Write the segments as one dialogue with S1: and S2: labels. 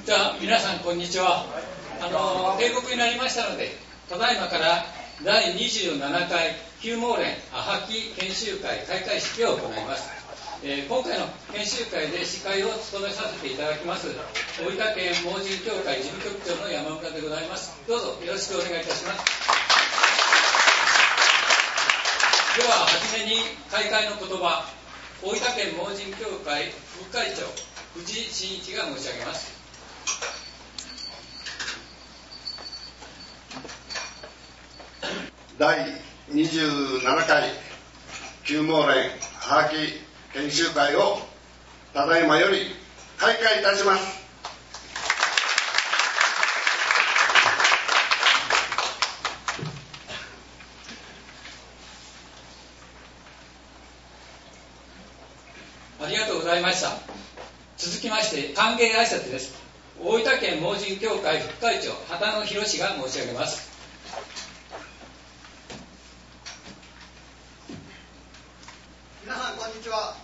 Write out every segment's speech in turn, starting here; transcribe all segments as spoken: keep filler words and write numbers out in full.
S1: じゃあ皆さんこんにちは。あの定刻になりましたので、ただいまからだいにじゅうななかい旧毛連アハキ研修会開会式を行います。えー、今回の研修会で司会を務めさせていただきます大分県盲人協会事務局長の山村でございます。どうぞよろしくお願いいたします。でははじめに開会の言葉、大分県盲人協会副会長藤井真一が申し上げます。
S2: だいにじゅうななかい旧毛連アハキ研修会をただいまより開会いたします。
S1: ありがとうございました。続きまして歓迎挨拶です。大分県盲人協会副会長畑野博が申し上げます。
S3: 皆さんこんにちは。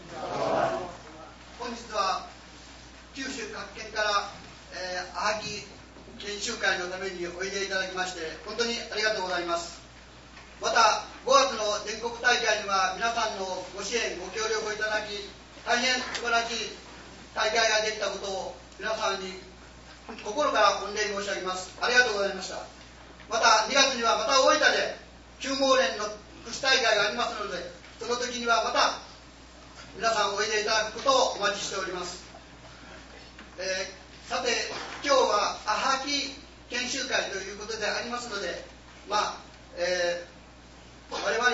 S3: 本日は九州各県から、えー、アハキ研修会のためにおいでいただきまして本当にありがとうございます。またごがつの全国大会には皆さんのご支援ご協力をいただき、大変素晴らしい大会ができたことを皆さんに心から御礼申し上げます。ありがとうございました。またにがつにはまた大分で旧毛連の福祉大会がありますので、その時にはまた皆さんおいでいただくことをお待ちしております。えー、さて今日はアハキ研修会ということでありますので、まあ、えー、我々、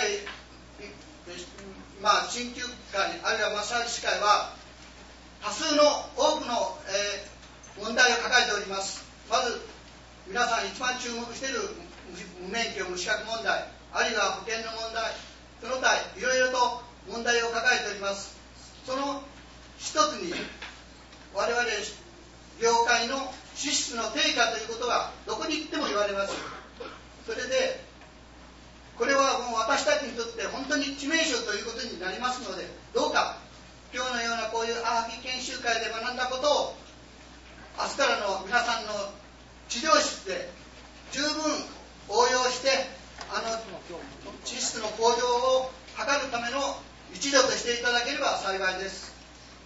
S3: まあ、鍼灸会あるいはマッサージ師会は多数の多くの、えー、問題を抱えております。まず皆さん一番注目している無免許無資格問題、あるいは保険の問題、その他いろいろと問題を抱えております。その一つに我々業界の資質の低下ということがどこに行っても言われます。それでこれはもう私たちにとって本当に致命傷ということになりますので、どうか今日のようなこういうアハキ研修会で学んだことを明日からの皆さんの治療室で十分応用して、あの知識の向上を図るための一助としていただければ幸いです。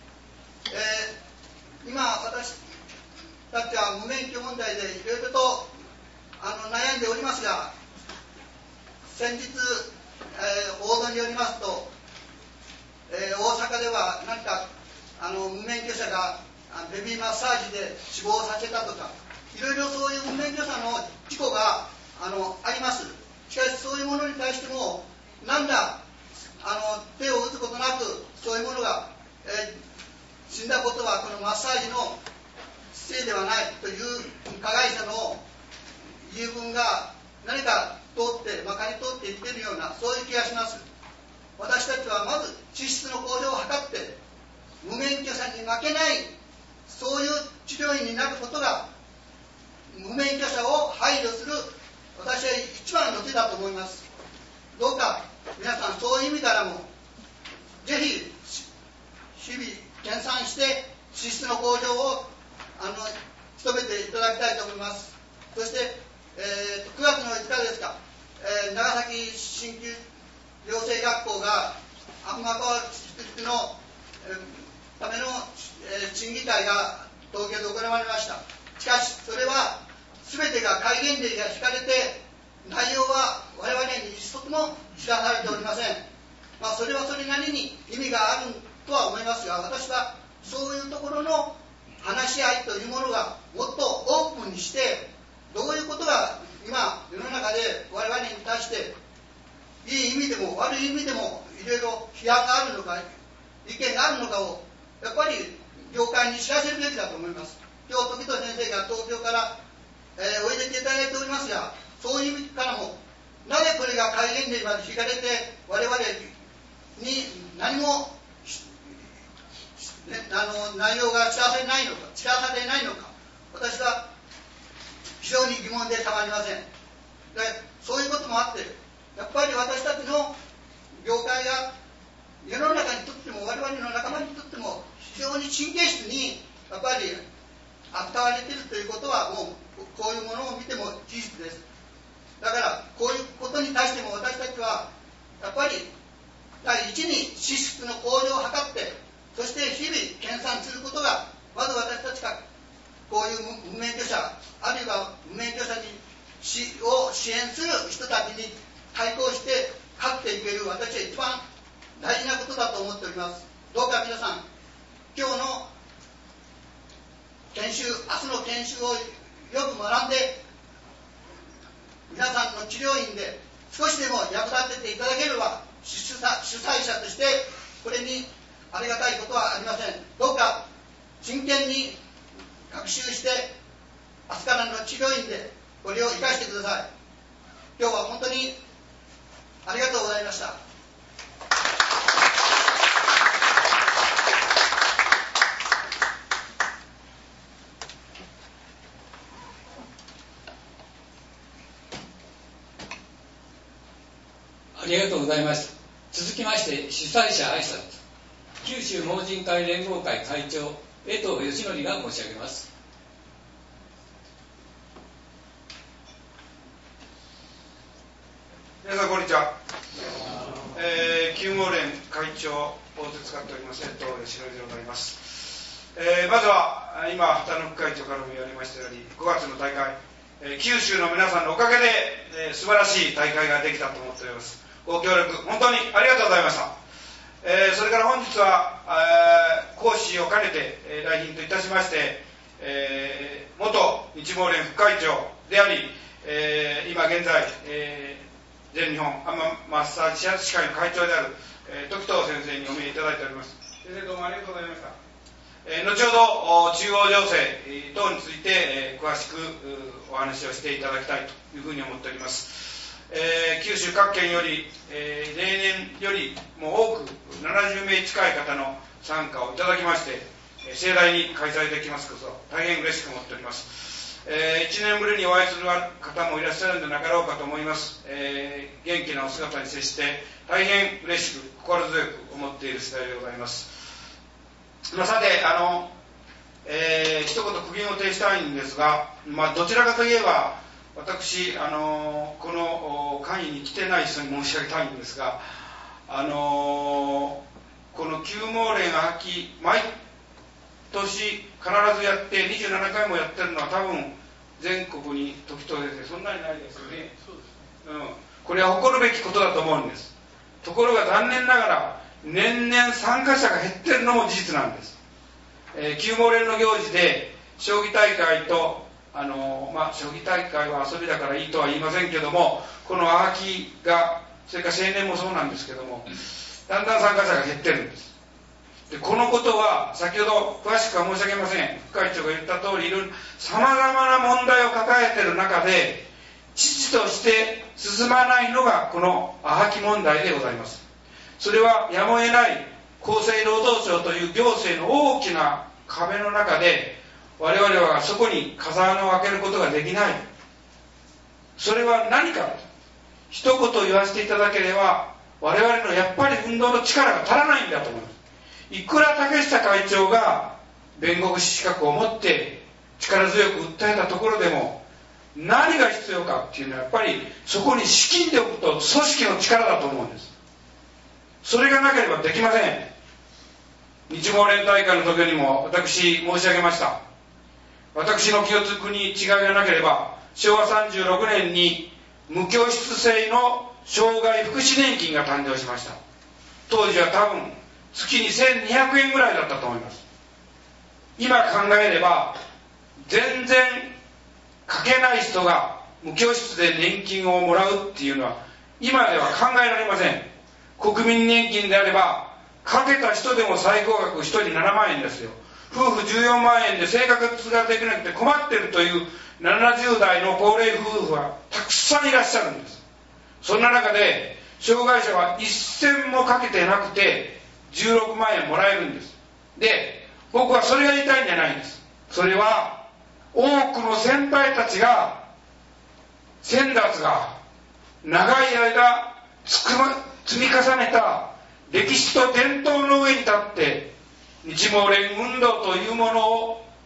S3: えー、今私たちは無免許問題でいろいろとあの悩んでおりますが、先日、えー、報道によりますと、えー、大阪では何かあの無免許者がベビーマッサージで死亡させたとか、いろいろそういう無免許者の事故があのあります。しかしそういうものに対しても何らあの手を打つことなく、そういうものが、えー、死んだことはこのマッサージのせいではないという加害者の言い分が何か通ってまかり通っていっているような、そういう気がします。私たちはまず資質の向上を図って無免許者に負けない、そういう治療院になることが無免許者を配慮する私は一番の手だと思います。どうか皆さんそういう意味からもぜひ日々研鑽して資質の向上をあの努めていただきたいと思います。そして、えー、くがつのいつかですか、えー、長崎鍼灸養成学校が天川地区の、えー、ための、えー、審議会が東京で行われました。しかしそれは全てが戒厳令が引かれて、内容は我々に一つも知らされておりません。まあ、それはそれなりに意味があるとは思いますが、私はそういうところの話し合いというものがもっとオープンにして、どういうことが今世の中で我々に対していい意味でも悪い意味でもいろいろ批判があるのか意見があるのかをやっぱり業界に知らせるべきだと思います。今日時藤先生が東京から、えー、おいでていただいておりますが、そういう意味からもなぜこれが戒厳令まで引かれて我々に何もね、あの内容が知らされないのか知らされないのか、私は非常に疑問でたまりません。でそういうこともあって、やっぱり私たちの業界が世の中にとっても我々の仲間にとっても非常に神経質にやっぱり扱われているということは、もうこういうものを見ても事実です。だからこういうことに対しても私たちはやっぱり第一に支出の向上を図って、そして日々研鑽することが、まず私たちがこういう無免許者、あるいは無免許者にを支援する人たちに対抗して勝っていける、私は一番大事なことだと思っております。どうか皆さん、今日の研修、明日の研修をよく学んで、皆さんの治療院で少しでも役立てていただければ、主催者としてこれにありがたいことはありません。どうか真剣に学習して、明日からの治療院でこれを生かしてください。今日は本当にありがとうございました。
S1: ありがとうございました。続きまして主催者挨拶、九州盲人会連合会会長江藤義則が申し上げます。
S4: 皆さんこんにちは。えー、旧盲連会長を使っております江藤義則でございます。えー、まずは今田野副会長からも言われましたように、ごがつの大会、えー、九州の皆さんのおかげで、えー、素晴らしい大会ができたと思っております。ご協力本当にありがとうございました。えー、それから本日は、えー、講師を兼ねて、えー、来賓といたしまして、えー、元日盲連副会長であり、えー、今現在、えー、全日本アママッサージ指圧師会の会長である、えー、時藤先生にお見えいただいております。先生どうもありがとうございました。えー、後ほど中央情勢等について、えー、詳しくお話をしていただきたいというふうに思っております。えー、九州各県より、えー、例年よりも多くななじゅうめい近い方の参加をいただきまして、えー、盛大に開催できますことを大変嬉しく思っております。えー、いちねんぶりにお会いする方もいらっしゃるんでなかろうかと思います。えー、元気なお姿に接して大変嬉しく心強く思っている次第でございます。まあ、さてあの、えー、一言苦言を呈したいんですが、まあ、どちらかといえば私、あのこの会に来てない人に申し上げたいんですが、あのこの旧盲連が秋毎年必ずやってにじゅうななかいもやってるのは多分全国に時と出てそんなにないですよね。うん、これは誇るべきことだと思うんです。ところが残念ながら年々参加者が減ってるのも事実なんです。えー、旧盲連の行事で将棋大会とあのまあ、将棋大会は遊びだからいいとは言いませんけども、この秋がそれから青年もそうなんですけども、だんだん参加者が減ってるんです。でこのことは先ほど詳しくは申し上げません。副会長が言った通り、いろいろさまざまな問題を抱えている中で遅々として進まないのがこのアハキ問題でございます。それはやむを得ない厚生労働省という行政の大きな壁の中で我々はそこに風穴を開けることができない。それは何か、一言言わせていただければ、我々のやっぱり運動の力が足らないんだと思います。いくら竹下会長が弁護士資格を持って力強く訴えたところでも、何が必要かっていうのはやっぱりそこに資金でおくと組織の力だと思うんです。それがなければできません。日盲連大会の時にも私申し上げました。私の記憶に違いがなければしょうわさんじゅうろくねんに無教室制の障害福祉年金が誕生しました。当時は多分月にせんにひゃくえんぐらいだったと思います。今考えれば全然書けない人が無教室で年金をもらうっていうのは今では考えられません。国民年金であれば書けた人でも最高額ひとりななまんえんですよ。夫婦じゅうよんまんえんで生活ができなくて困っているというななじゅうだいの高齢夫婦はたくさんいらっしゃるんです。そんな中で障害者は一銭もかけてなくてじゅうろくまんえんもらえるんです。で、僕はそれが言いたいんじゃないんです。それは多くの先輩たちが先達が長い間積み重ねた歴史と伝統の上に立って日盲連運動というものを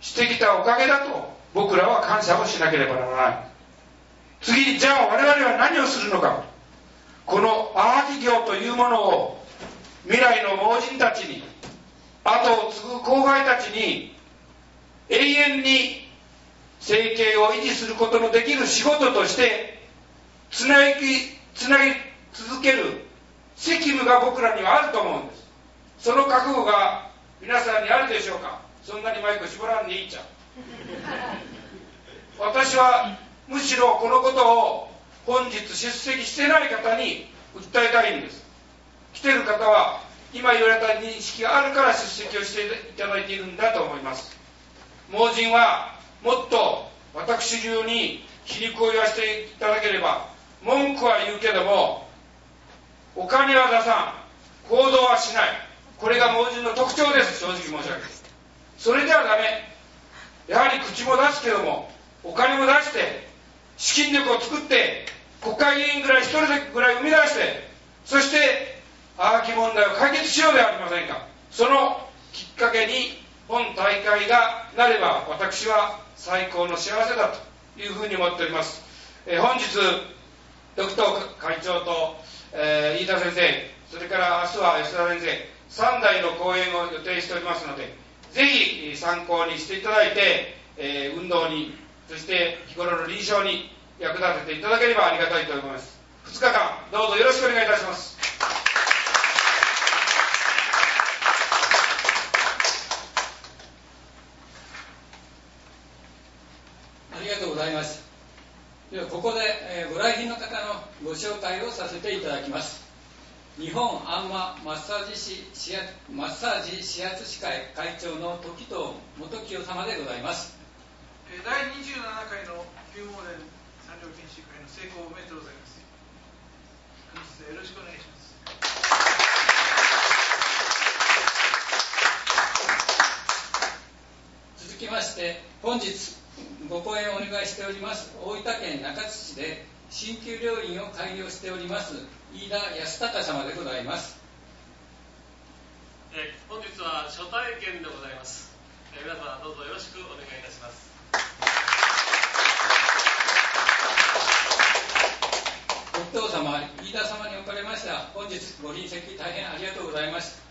S4: してきたおかげだと僕らは感謝をしなければならない。次に、じゃあ我々は何をするのか。このアーキ業というものを未来の盲人たちに、後を継ぐ後輩たちに永遠に生計を維持することのできる仕事としてつなぎつなぎ続ける責務が僕らにはあると思うんです。その覚悟が皆さんにあるでしょうか。そんなにマイク絞らんでいいっちゃ私はむしろこのことを本日出席してない方に訴えたいんです。来てる方は今言われた認識があるから出席をしていただいているんだと思います。盲人はもっと私流に皮肉を言わせていただければ、文句は言うけどもお金は出さん、行動はしない、これが盲人の特徴です。正直申し上げて、それではダメ。やはり口も出すけどもお金も出して資金力を作って国会議員ぐらい一人ぐらい生み出して、そしてアーキ問題を解決しようではありませんか。そのきっかけに本大会がなれば私は最高の幸せだというふうに思っております。えー、本日ドクター会長と、えー、飯田先生、それから明日は吉田先生、さんだいの講演を予定しておりますので、ぜひ参考にしていただいて、えー、運動に、そして日頃の臨床に役立てていただければありがたいと思います。ふつかかんどうぞよろしくお願いいたします。
S1: ありがとうございます。ではここで、えー、ご来賓の方のご紹介をさせていただきます。日本アンママッサージ師指圧マッサージ指圧師会会長の時藤元清様でございます。
S5: だいにじゅうななかいの旧盲連産業研修会の成功をおめでとうございます。本日はよろしくお願いします。
S1: 続きまして本日ご講演をお願いしております大分県中津市で鍼灸療院を開業しております飯田康隆様でございます。
S6: え本日は初体験でございます。え皆様どうぞよろしくお願いいたします。
S1: ご父様飯田様におかれましては本日ご臨席大変ありがとうございました。